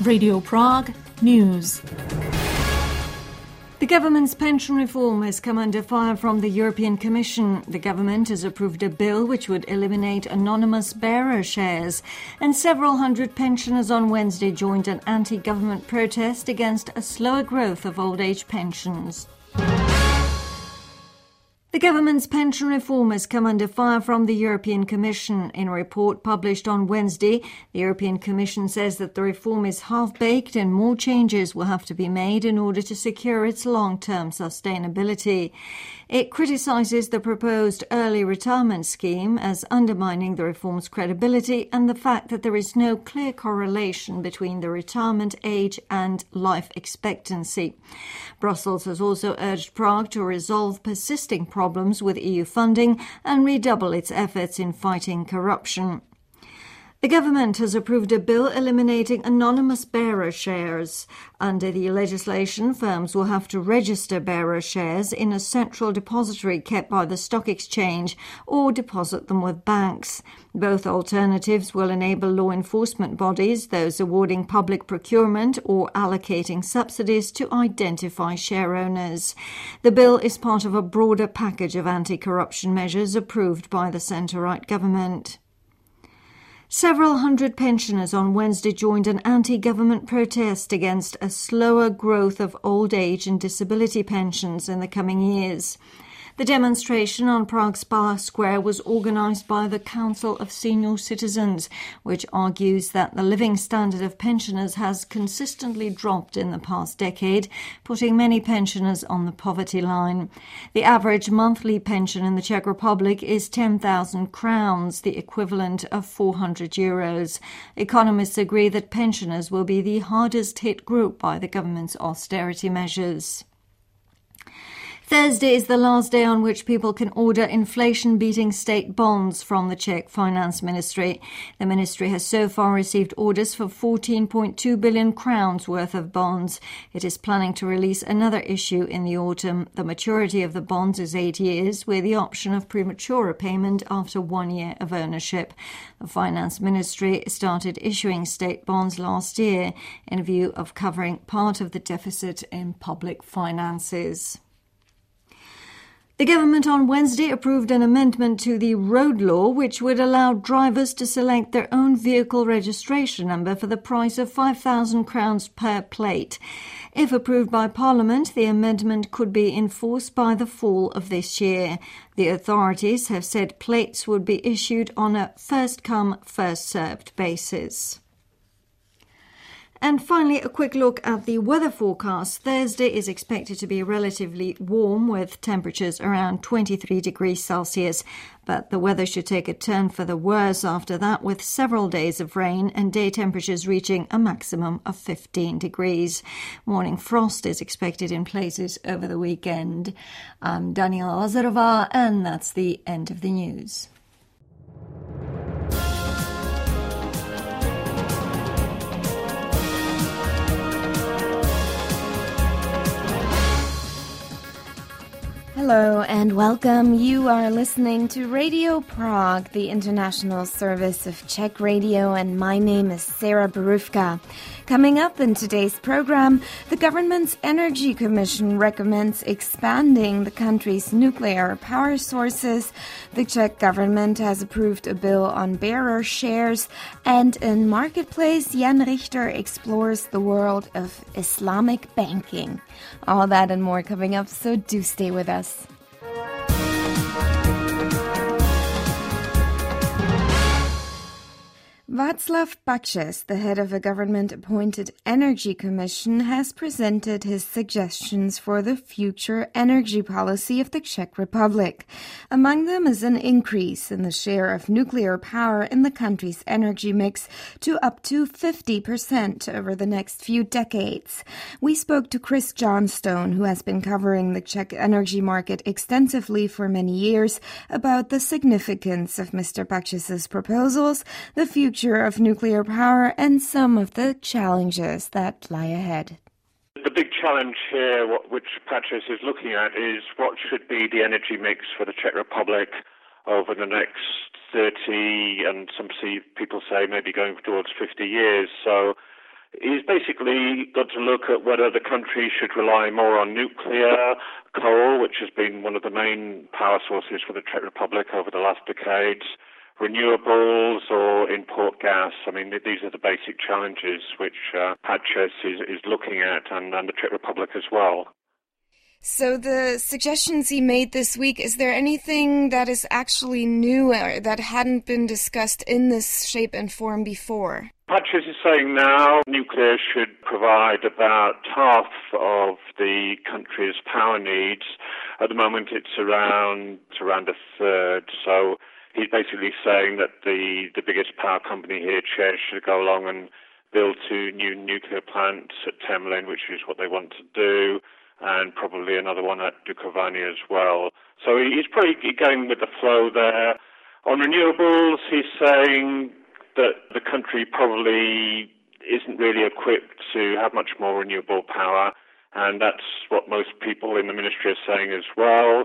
Radio Prague News. The government's pension reform has come under fire from the European Commission. The government has approved a bill which would eliminate anonymous bearer shares, and several hundred pensioners on Wednesday joined an anti-government protest against a slower growth of old age pensions. The government's pension reform has come under fire from the European Commission. In a report published on Wednesday, the European Commission says that the reform is half-baked and more changes will have to be made in order to secure its long-term sustainability. It criticises the proposed early retirement scheme as undermining the reform's credibility and the fact that there is no clear correlation between the retirement age and life expectancy. Brussels has also urged Prague to resolve persisting problems with EU funding and redouble its efforts in fighting corruption. The government has approved a bill eliminating anonymous bearer shares. Under the legislation, firms will have to register bearer shares in a central depository kept by the stock exchange or deposit them with banks. Both alternatives will enable law enforcement bodies, those awarding public procurement or allocating subsidies, to identify share owners. The bill is part of a broader package of anti-corruption measures approved by the centre-right government. Several hundred pensioners on Wednesday joined an anti-government protest against a slower growth of old age and disability pensions in the coming years. The demonstration on Prague's Palace Square was organised by the Council of Senior Citizens, which argues that the living standard of pensioners has consistently dropped in the past decade, putting many pensioners on the poverty line. The average monthly pension in the Czech Republic is 10,000 crowns, the equivalent of €400. Economists agree that pensioners will be the hardest hit group by the government's austerity measures. Thursday is the last day on which people can order inflation-beating state bonds from the Czech Finance Ministry. The ministry has so far received orders for 14.2 billion crowns worth of bonds. It is planning to release another issue in the autumn. The maturity of the bonds is 8 years, with the option of premature repayment after 1 year of ownership. The Finance Ministry started issuing state bonds last year in view of covering part of the deficit in public finances. The government on Wednesday approved an amendment to the road law which would allow drivers to select their own vehicle registration number for the price of 5,000 crowns per plate. If approved by Parliament, the amendment could be enforced by the fall of this year. The authorities have said plates would be issued on a first-come, first-served basis. And finally, a quick look at the weather forecast. Thursday is expected to be relatively warm with temperatures around 23 degrees Celsius. But the weather should take a turn for the worse after that, with several days of rain and day temperatures reaching a maximum of 15 degrees. Morning frost is expected in places over the weekend. I'm Daniela Lazarova, and that's the end of the news. Hello and welcome. You are listening to Radio Prague, the international service of Czech radio, and my name is Sarah Boruvka. Coming up in today's program, the government's Energy Commission recommends expanding the country's nuclear power sources. The Czech government has approved a bill on bearer shares, and in Marketplace, Jan Richter explores the world of Islamic banking. All that and more coming up, so do stay with us. Václav Pačes, the head of a government-appointed Energy Commission, has presented his suggestions for the future energy policy of the Czech Republic. Among them is an increase in the share of nuclear power in the country's energy mix to up to 50% over the next few decades. We spoke to Chris Johnstone, who has been covering the Czech energy market extensively for many years, about the significance of Mr. Pačes's proposals, the future of nuclear power, and some of the challenges that lie ahead. The big challenge here, which Pačes is looking at, is what should be the energy mix for the Czech Republic over the next 30 and people say maybe going towards 50 years. So He's basically got to look at whether the country should rely more on nuclear, coal, which has been one of the main power sources for the Czech Republic over the last decades, renewables, or import gas. I mean, these are the basic challenges which Paces is looking at, and the Czech Republic as well. So the suggestions he made this week, is there anything that is actually new or that hadn't been discussed in this shape and form before? Paces is saying now nuclear should provide about half of the country's power needs. At the moment it's around a third. So he's basically saying that the biggest power company here, ČEZ, should go along and build 2 new nuclear plants at Temelín, which is what they want to do, and probably another one at Dukovany as well. So he's probably going with the flow there. On renewables, he's saying that the country probably isn't really equipped to have much more renewable power, and that's what most people in the ministry are saying as well.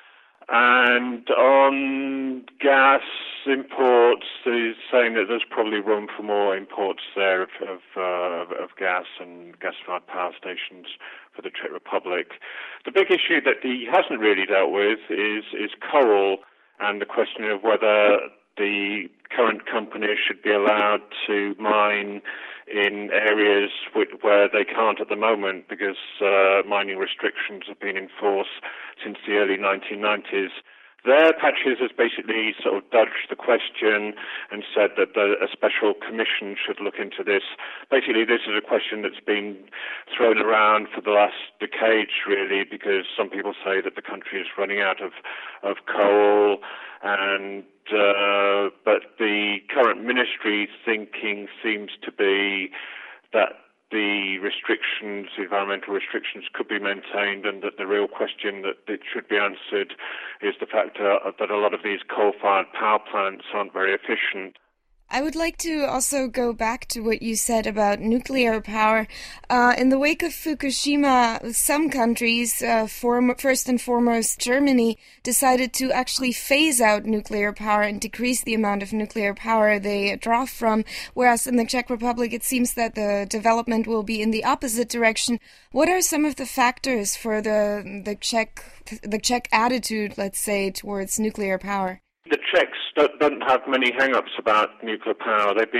And on gas imports, he's saying that there's probably room for more imports there of gas and gas-fired power stations for the Czech Republic. The big issue that he hasn't really dealt with is coal, and the question of whether the current companies should be allowed to mine in areas where they can't at the moment, because mining restrictions have been in force since the early 1990s. There, Paces has basically sort of dodged the question and said that a special commission should look into this. Basically, this is a question that's been thrown around for the last decades, really, because some people say that the country is running out of coal, and but the current ministry thinking seems to be that the restrictions, environmental restrictions, could be maintained, and that the real question that it should be answered is the fact that a lot of these coal-fired power plants aren't very efficient. I would like to also go back to what you said about nuclear power. In the wake of Fukushima, some countries, first and foremost Germany, decided to actually phase out nuclear power and decrease the amount of nuclear power they draw from, whereas in the Czech Republic it seems that the development will be in the opposite direction. What are some of the factors for the Czech attitude, let's say, towards nuclear power? The Czechs don't have many hang-ups about nuclear power. They've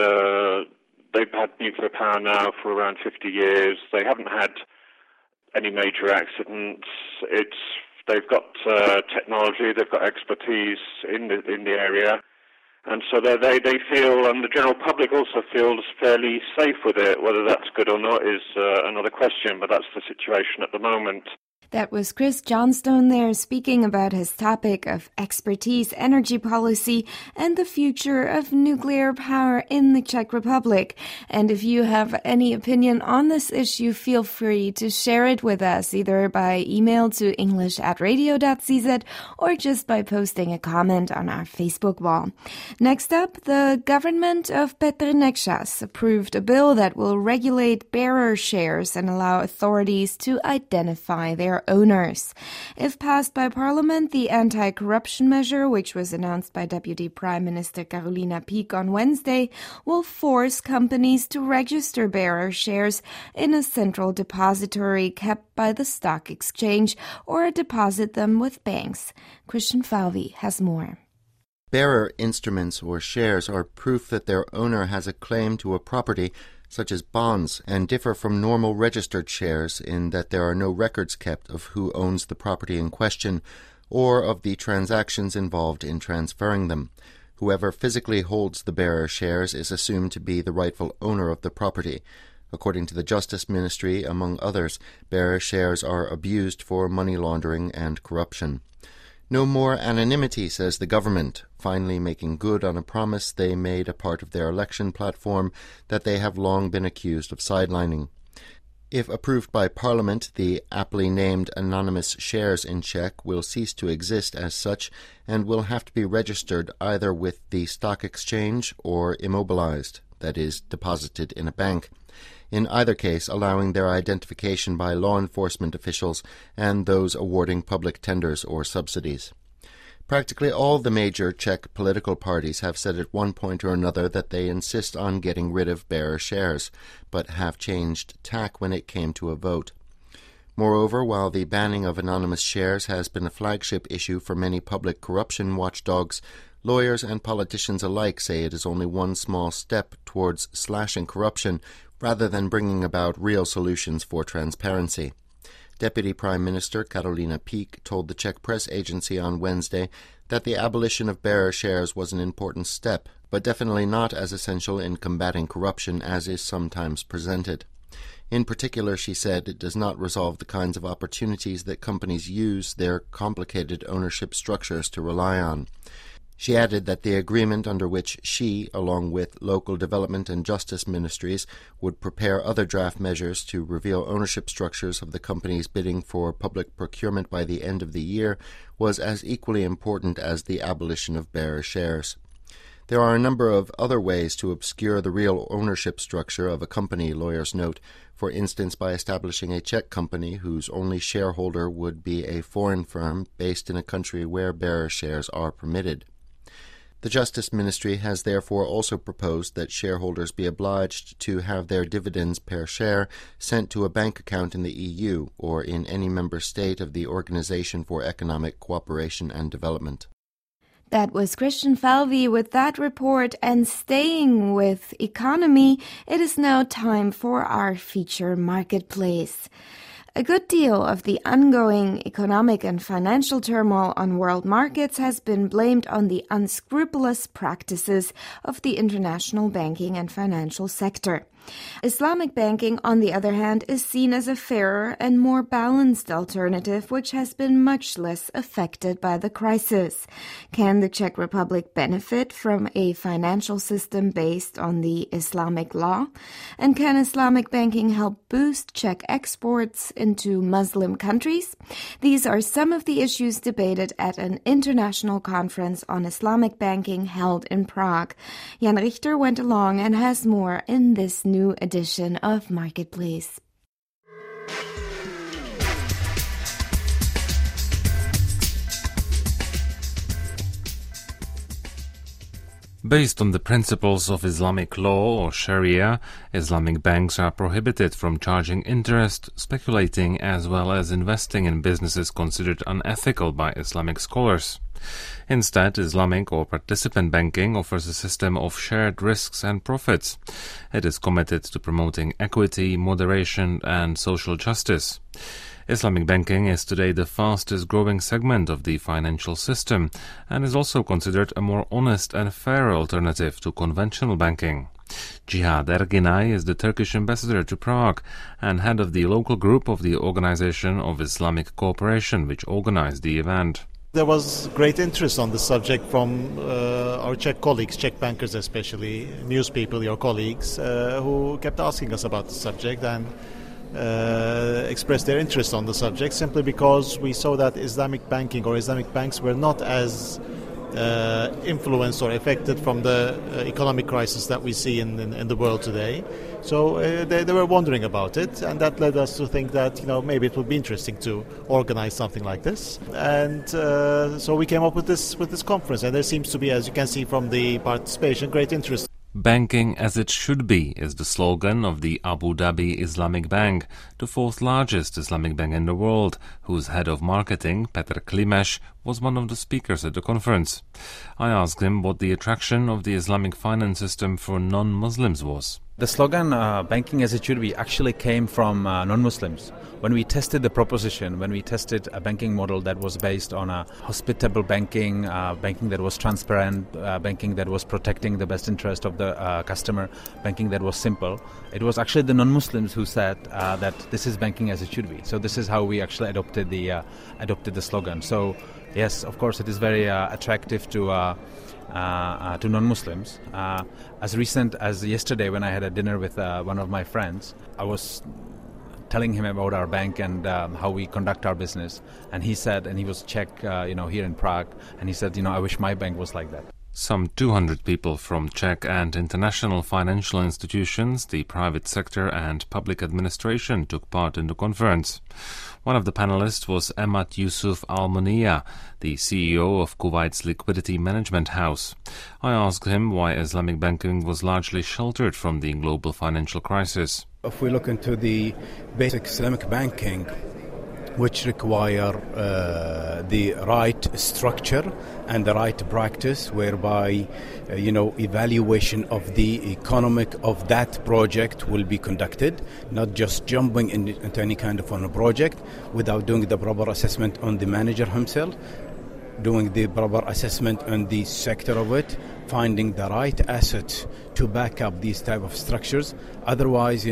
had nuclear power now for around 50 years. They haven't had any major accidents. They've got technology, they've got expertise in the area, and so they feel, and the general public also feels fairly safe with it. Whether that's good or not is another question, but that's the situation at the moment. That was Chris Johnstone there speaking about his topic of expertise, energy policy, and the future of nuclear power in the Czech Republic. And if you have any opinion on this issue, feel free to share it with us, either by email to english@radio.cz or just by posting a comment on our Facebook wall. Next up, the government of Petr Nečas approved a bill that will regulate bearer shares and allow authorities to identify their owners. If passed by Parliament, the anti-corruption measure, which was announced by Deputy Prime Minister Karolina Pík on Wednesday, will force companies to register bearer shares in a central depository kept by the stock exchange or deposit them with banks. Christian Falvi has more. Bearer instruments or shares are proof that their owner has a claim to a property, such as bonds, and differ from normal registered shares in that there are no records kept of who owns the property in question or of the transactions involved in transferring them. Whoever physically holds the bearer shares is assumed to be the rightful owner of the property. According to the Justice Ministry, among others, bearer shares are abused for money laundering and corruption. No more anonymity, says the government, finally making good on a promise they made a part of their election platform that they have long been accused of sidelining. If approved by Parliament, the aptly named anonymous shares in Czech will cease to exist as such and will have to be registered either with the stock exchange or immobilized, that is, deposited in a bank. In either case, allowing their identification by law enforcement officials and those awarding public tenders or subsidies. Practically all the major Czech political parties have said at one point or another that they insist on getting rid of bearer shares, but have changed tack when it came to a vote. Moreover, while the banning of anonymous shares has been a flagship issue for many public corruption watchdogs, lawyers and politicians alike say it is only one small step towards slashing corruption rather than bringing about real solutions for transparency. Deputy Prime Minister Karolina Pík told the Czech press agency on Wednesday that the abolition of bearer shares was an important step, but definitely not as essential in combating corruption as is sometimes presented. In particular, she said, it does not resolve the kinds of opportunities that companies use their complicated ownership structures to rely on. She added that the agreement under which she, along with local development and justice ministries, would prepare other draft measures to reveal ownership structures of the companies bidding for public procurement by the end of the year was as equally important as the abolition of bearer shares. There are a number of other ways to obscure the real ownership structure of a company, lawyers note, for instance by establishing a Czech company whose only shareholder would be a foreign firm based in a country where bearer shares are permitted. The Justice Ministry has therefore also proposed that shareholders be obliged to have their dividends per share sent to a bank account in the EU or in any member state of the Organization for Economic Cooperation and Development. That was Christian Falvey with that report, and staying with economy, it is now time for our feature Marketplace. A good deal of the ongoing economic and financial turmoil on world markets has been blamed on the unscrupulous practices of the international banking and financial sector. Islamic banking, on the other hand, is seen as a fairer and more balanced alternative, which has been much less affected by the crisis. Can the Czech Republic benefit from a financial system based on the Islamic law? And can Islamic banking help boost Czech exports into Muslim countries? These are some of the issues debated at an international conference on Islamic banking held in Prague. Jan Richter went along and has more in this new edition of Marketplace. Based on the principles of Islamic law or Sharia, Islamic banks are prohibited from charging interest, speculating, as well as investing in businesses considered unethical by Islamic scholars. Instead, Islamic or participant banking offers a system of shared risks and profits. It is committed to promoting equity, moderation, and social justice. Islamic banking is today the fastest growing segment of the financial system and is also considered a more honest and fair alternative to conventional banking. Jihad Erginay is the Turkish ambassador to Prague and head of the local group of the Organization of Islamic Cooperation, which organized the event. There was great interest on the subject from our Czech colleagues, Czech bankers especially, news people, your colleagues, who kept asking us about the subject and expressed their interest on the subject simply because we saw that Islamic banking or Islamic banks were not as influenced or affected from the economic crisis that we see in the world today. So they were wondering about it, and that led us to think that maybe it would be interesting to organize something like this. And so we came up with this conference, and there seems to be, as you can see from the participation, great interest. Banking as it should be is the slogan of the Abu Dhabi Islamic Bank, the fourth largest Islamic bank in the world, whose head of marketing, Petr Klimesh, was one of the speakers at the conference. I asked him what the attraction of the Islamic finance system for non-Muslims was. The slogan, banking as it should be, actually came from non-Muslims. When we tested the proposition, when we tested a banking model that was based on a hospitable banking, banking that was transparent, banking that was protecting the best interest of the customer, banking that was simple, it was actually the non-Muslims who said that this is banking as it should be. So this is how we actually adopted the slogan. So yes, of course, it is very attractive to non-Muslims. As recent as yesterday, when I had a dinner with one of my friends, I was telling him about our bank and how we conduct our business. And he said, and he was Czech, here in Prague, and he said, I wish my bank was like that. Some 200 people from Czech and international financial institutions, the private sector and public administration took part in the conference. One of the panelists was Emad Yusuf Almonia, the CEO of Kuwait's liquidity management house. I asked him why Islamic banking was largely sheltered from the global financial crisis. If we look into the basic Islamic banking, which require the right structure and the right practice, whereby evaluation of the economic of that project will be conducted, not just jumping into any kind of a project without doing the proper assessment on the manager himself, doing the proper assessment on the sector of it, finding the right assets to back up these type of structures. Otherwise,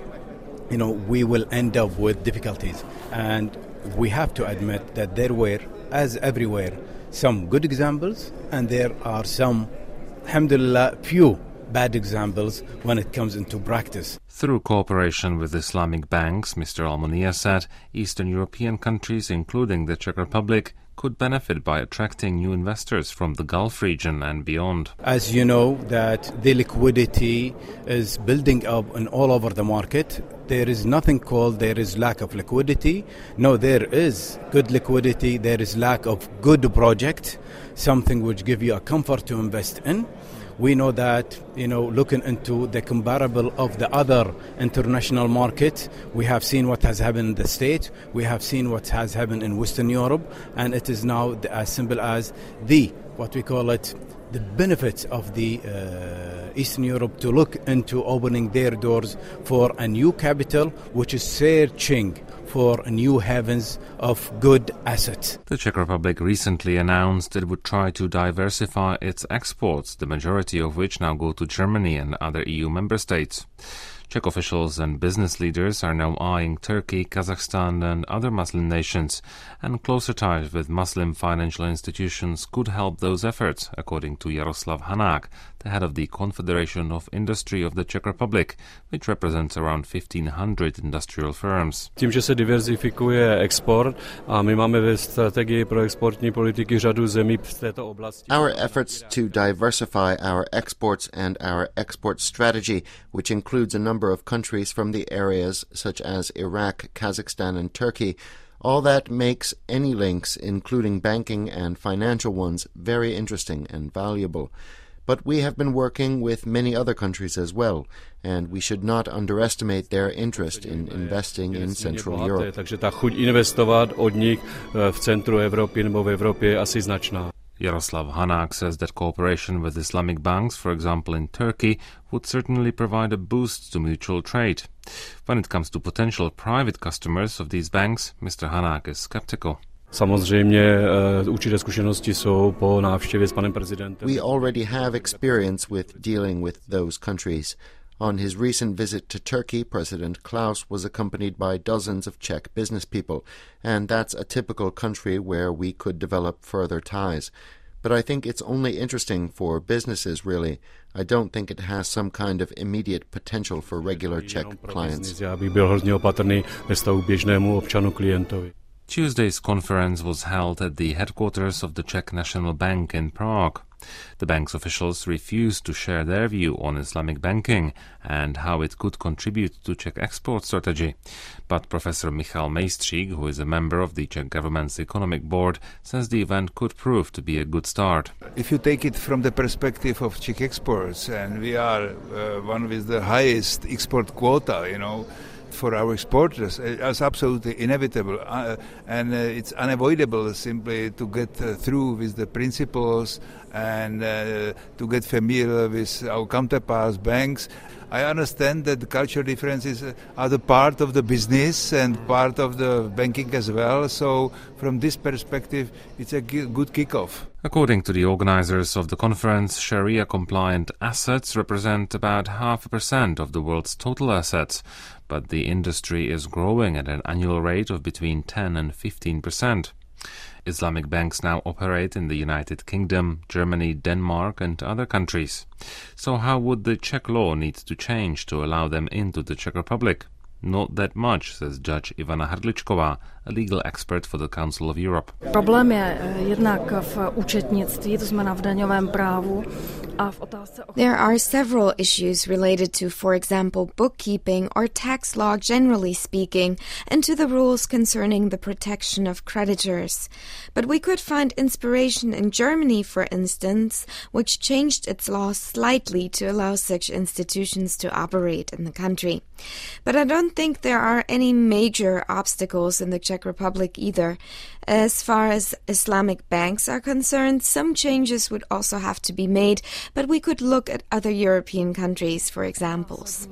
we will end up with difficulties. And we have to admit that there were, as everywhere, some good examples, and there are some, alhamdulillah, few bad examples when it comes into practice. Through cooperation with Islamic banks, Mr. Almonia said, Eastern European countries, including the Czech Republic, could benefit by attracting new investors from the Gulf region and beyond. As you know, that the liquidity is building up in all over the market. There is nothing called there is lack of liquidity. No, there is good liquidity. There is lack of good project, something which give you a comfort to invest in. We know that, looking into the comparable of the other international market, we have seen what has happened in the States, we have seen what has happened in Western Europe, and it is now as simple as the benefits of the Eastern Europe to look into opening their doors for a new capital, which is searching for new heavens of good assets. The Czech Republic recently announced it would try to diversify its exports, the majority of which now go to Germany and other EU member states. Czech officials and business leaders are now eyeing Turkey, Kazakhstan and other Muslim nations, and closer ties with Muslim financial institutions could help those efforts, according to Jaroslav Hanák, the head of the Confederation of Industry of the Czech Republic, which represents around 1,500 industrial firms. Tím, že se diverzifikuje export a my máme ve strategii pro exportní politiky řadu zemí v této oblasti. Our efforts to diversify our exports and our export strategy, which includes a number of countries from the areas such as Iraq, Kazakhstan and Turkey, all that makes any links, including banking and financial ones, very interesting and valuable. But we have been working with many other countries as well, and we should not underestimate their interest in investing in Central Europe. Takže ta chuť investovat od nich v centru Evropy nebo v Evropě je asi značná. Jaroslav Hanák says that cooperation with Islamic banks, for example in Turkey, would certainly provide a boost to mutual trade. When it comes to potential private customers of these banks, Mr. Hanák is skeptical. Samozřejmě určité zkušenosti jsou po návštěvě s panem prezidentem. We already have experience with dealing with those countries. On his recent visit to Turkey, President Klaus was accompanied by dozens of Czech business people, and that's a typical country where we could develop further ties. But I think it's only interesting for businesses, really. I don't think it has some kind of immediate potential for regular Czech clients. Já bych byl hodně opatrný ve vztahu běžnému občanu klientovi. Tuesday's conference was held at the headquarters of the Czech National Bank in Prague. The bank's officials refused to share their view on Islamic banking and how it could contribute to Czech export strategy. But Professor Michal Mejstřík, who is a member of the Czech government's economic board, says the event could prove to be a good start. If you take it from the perspective of Czech exports, and we are one with the highest export quota, for our exporters, it's absolutely inevitable and it's unavoidable simply to get through with the principles and to get familiar with our counterparts, banks. I understand that the cultural differences are the part of the business and part of the banking as well, so from this perspective it's a good kickoff. According to the organizers of the conference, Sharia-compliant assets represent about 0.5% of the world's total assets, but the industry is growing at an annual rate of between 10 and 15%. Islamic banks now operate in the United Kingdom, Germany, Denmark and other countries. So how would the Czech law need to change to allow them into the Czech Republic? Not that much, says Judge Ivana Hrdličková, a legal expert for the Council of Europe. Problém je jednak v účetnictví, to znamená v daňovém právu. There are several issues related to, for example, bookkeeping or tax law generally speaking, and to the rules concerning the protection of creditors. But we could find inspiration in Germany, for instance, which changed its laws slightly to allow such institutions to operate in the country. But I don't think there are any major obstacles in the Czech Republic either. As far as Islamic banks are concerned, some changes would also have to be made, but we could look at other European countries for examples.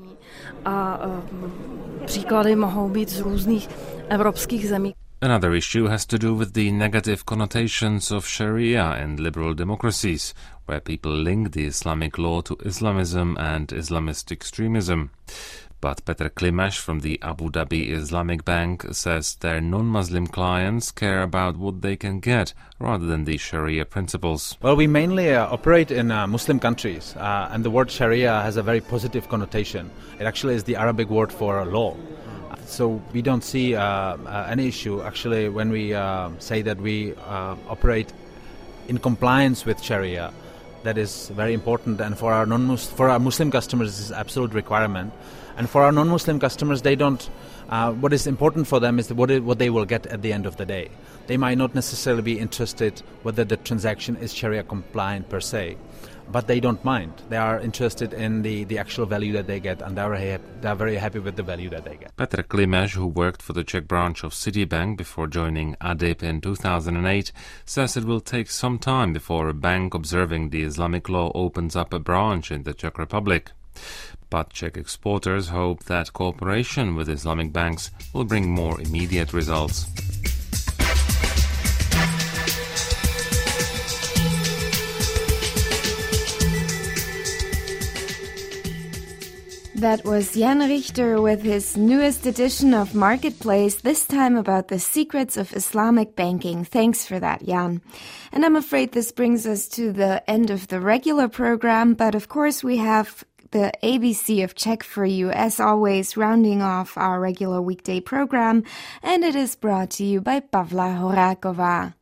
Příklady mohou být z různých evropských zemí. Another issue has to do with the negative connotations of Sharia in liberal democracies, where people link the Islamic law to Islamism and Islamist extremism. But Petr Klimaš from the Abu Dhabi Islamic Bank says their non-Muslim clients care about what they can get rather than the Sharia principles. Well, we mainly operate in Muslim countries, and the word Sharia has a very positive connotation. It actually is the Arabic word for law. So we don't see any issue actually when we say that we operate in compliance with Sharia. That is very important, and for our Muslim customers, this is an absolute requirement. And for our non-Muslim customers, they don't. What is important for them is what they will get at the end of the day. They might not necessarily be interested whether the transaction is Sharia compliant per se, but they don't mind. They are interested in the actual value that they get, and they're very happy with the value that they get. Petr Klimaš, who worked for the Czech branch of Citibank before joining ADIP in 2008, says it will take some time before a bank observing the Islamic law opens up a branch in the Czech Republic. But Czech exporters hope that cooperation with Islamic banks will bring more immediate results. That was Jan Richter with his newest edition of Marketplace, this time about the secrets of Islamic banking. Thanks for that, Jan. And I'm afraid this brings us to the end of the regular program, but of course we have the ABC of Czech for you, as always, rounding off our regular weekday program, and it is brought to you by Pavla Horáková.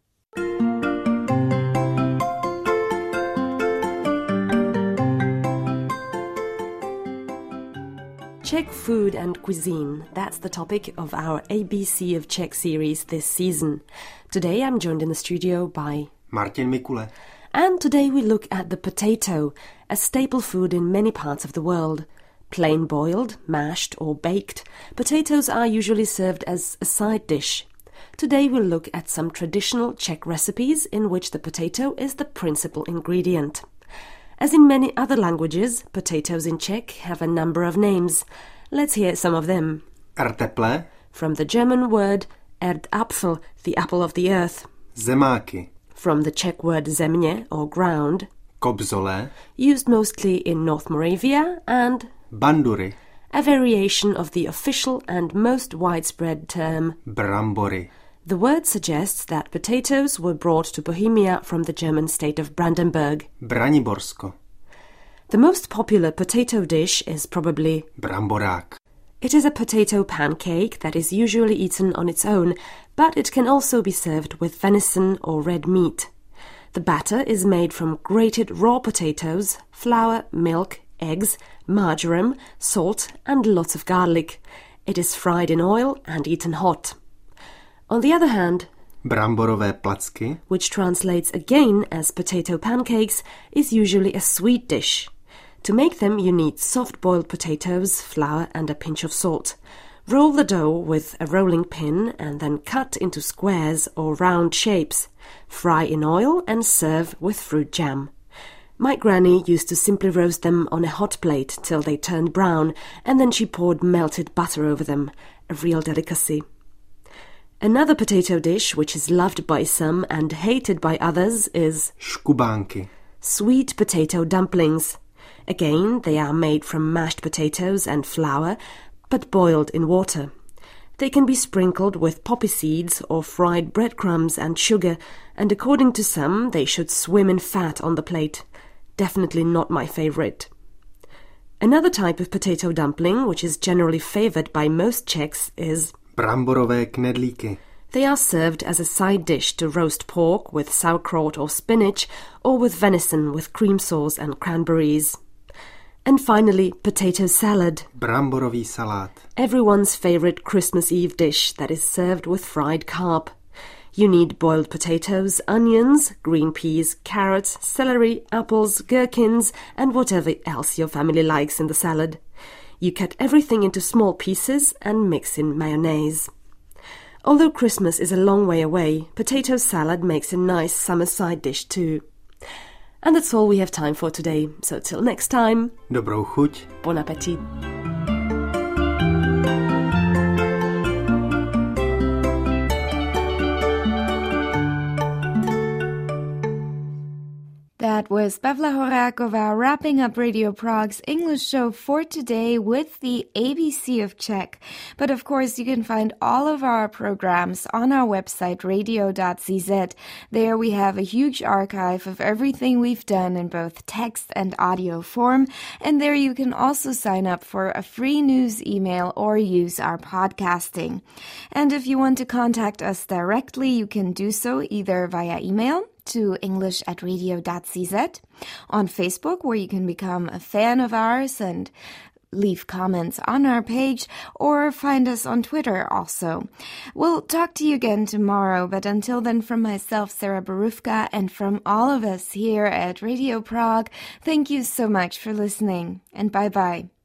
Czech food and cuisine, that's the topic of our ABC of Czech series this season. Today I'm joined in the studio by Martin Mikule. And today we look at the potato, a staple food in many parts of the world. Plain boiled, mashed or baked, potatoes are usually served as a side dish. Today we'll look at some traditional Czech recipes in which the potato is the principal ingredient. As in many other languages, potatoes in Czech have a number of names. Let's hear some of them. Erteple, from the German word Erdapfel, the apple of the earth. Zemáky, from the Czech word země or ground. Kobzole, used mostly in North Moravia, and Bandury, a variation of the official and most widespread term Brambory. The word suggests that potatoes were brought to Bohemia from the German state of Brandenburg. Braniborsko. The most popular potato dish is probably Bramborák. It is a potato pancake that is usually eaten on its own, but it can also be served with venison or red meat. The batter is made from grated raw potatoes, flour, milk, eggs, marjoram, salt and lots of garlic. It is fried in oil and eaten hot. On the other hand, Bramborové placky, which translates again as potato pancakes, is usually a sweet dish. To make them, you need soft-boiled potatoes, flour and a pinch of salt. Roll the dough with a rolling pin and then cut into squares or round shapes. Fry in oil and serve with fruit jam. My granny used to simply roast them on a hot plate till they turned brown, and then she poured melted butter over them, a real delicacy. Another potato dish which is loved by some and hated by others is Škubánky, sweet potato dumplings. Again, they are made from mashed potatoes and flour, but boiled in water. They can be sprinkled with poppy seeds or fried breadcrumbs and sugar, and according to some, they should swim in fat on the plate. Definitely not my favorite. Another type of potato dumpling, which is generally favoured by most Czechs, is bramborové knedlíky. They are served as a side dish to roast pork with sauerkraut or spinach, or with venison with cream sauce and cranberries. And finally, potato salad. Bramborový salát. Everyone's favourite Christmas Eve dish that is served with fried carp. You need boiled potatoes, onions, green peas, carrots, celery, apples, gherkins, and whatever else your family likes in the salad. You cut everything into small pieces and mix in mayonnaise. Although Christmas is a long way away, potato salad makes a nice summer side dish too. And that's all we have time for today. So till next time. Dobrou chuť. Bon appétit. That was Pavla Horáková wrapping up Radio Prague's English show for today with the ABC of Czech. But of course, you can find all of our programs on our website, radio.cz. There we have a huge archive of everything we've done in both text and audio form. And there you can also sign up for a free news email or use our podcasting. And if you want to contact us directly, you can do so either via email to english@radio.cz, on Facebook, where you can become a fan of ours and leave comments on our page, or find us on Twitter also. We'll talk to you again tomorrow, but until then, from myself, Sarah Borufka, and from all of us here at Radio Prague, thank you so much for listening, and bye-bye.